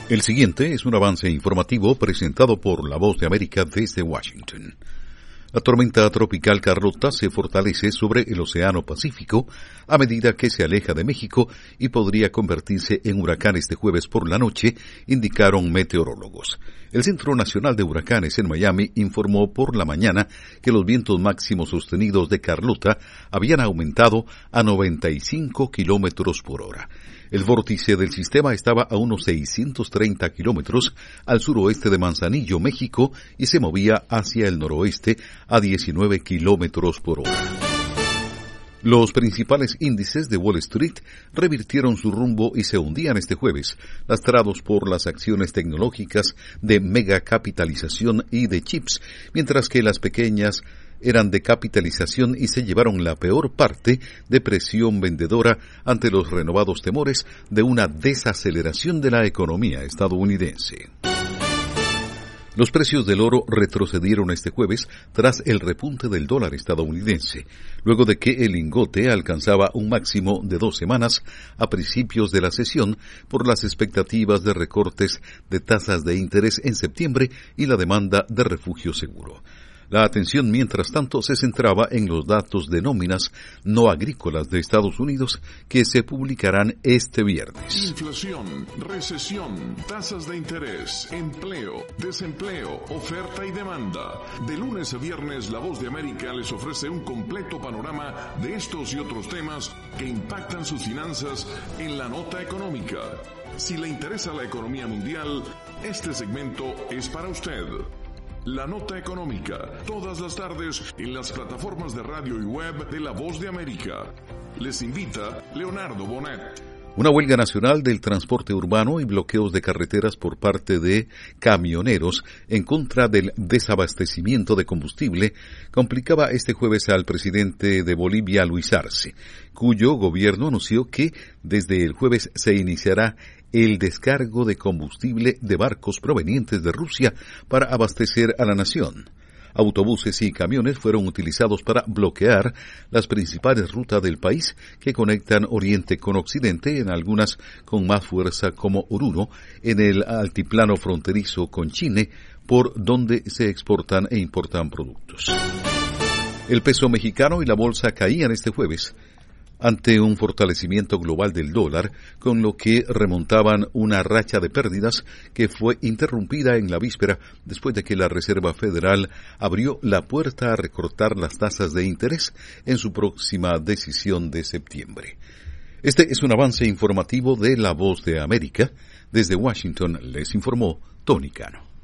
El siguiente es un avance informativo presentado por La Voz de América desde Washington. La tormenta tropical Carlota se fortalece sobre el Océano Pacífico a medida que se aleja de México y podría convertirse en huracán este jueves por la noche, indicaron meteorólogos. El Centro Nacional de Huracanes en Miami informó por la mañana que los vientos máximos sostenidos de Carlota habían aumentado a 95 kilómetros por hora. El vórtice del sistema estaba a unos 630 kilómetros al suroeste de Manzanillo, México, y se movía hacia el noroeste a 19 kilómetros por hora. Los principales índices de Wall Street revirtieron su rumbo y se hundían este jueves, lastrados por las acciones tecnológicas de megacapitalización y de chips, mientras que las pequeñas eran de capitalización y se llevaron la peor parte de presión vendedora ante los renovados temores de una desaceleración de la economía estadounidense. Los precios del oro retrocedieron este jueves tras el repunte del dólar estadounidense, luego de que el lingote alcanzaba un máximo de 2 semanas a principios de la sesión por las expectativas de recortes de tasas de interés en septiembre y la demanda de refugio seguro. La atención, mientras tanto, se centraba en los datos de nóminas no agrícolas de Estados Unidos que se publicarán este viernes. Inflación, recesión, tasas de interés, empleo, desempleo, oferta y demanda. De lunes a viernes, La Voz de América les ofrece un completo panorama de estos y otros temas que impactan sus finanzas en la nota económica. Si le interesa la economía mundial, este segmento es para usted. La Nota Económica, todas las tardes en las plataformas de radio y web de La Voz de América. Les invita Leonardo Bonet. Una huelga nacional del transporte urbano y bloqueos de carreteras por parte de camioneros en contra del desabastecimiento de combustible complicaba este jueves al presidente de Bolivia, Luis Arce, cuyo gobierno anunció que desde el jueves se iniciará el descargo de combustible de barcos provenientes de Rusia para abastecer a la nación. Autobuses y camiones fueron utilizados para bloquear las principales rutas del país que conectan Oriente con Occidente, en algunas con más fuerza como Oruro, en el altiplano fronterizo con Chile, por donde se exportan e importan productos. El peso mexicano y la bolsa caían este jueves ante un fortalecimiento global del dólar, con lo que remontaban una racha de pérdidas que fue interrumpida en la víspera después de que la Reserva Federal abrió la puerta a recortar las tasas de interés en su próxima decisión de septiembre. Este es un avance informativo de La Voz de América. Desde Washington les informó Tony Cano.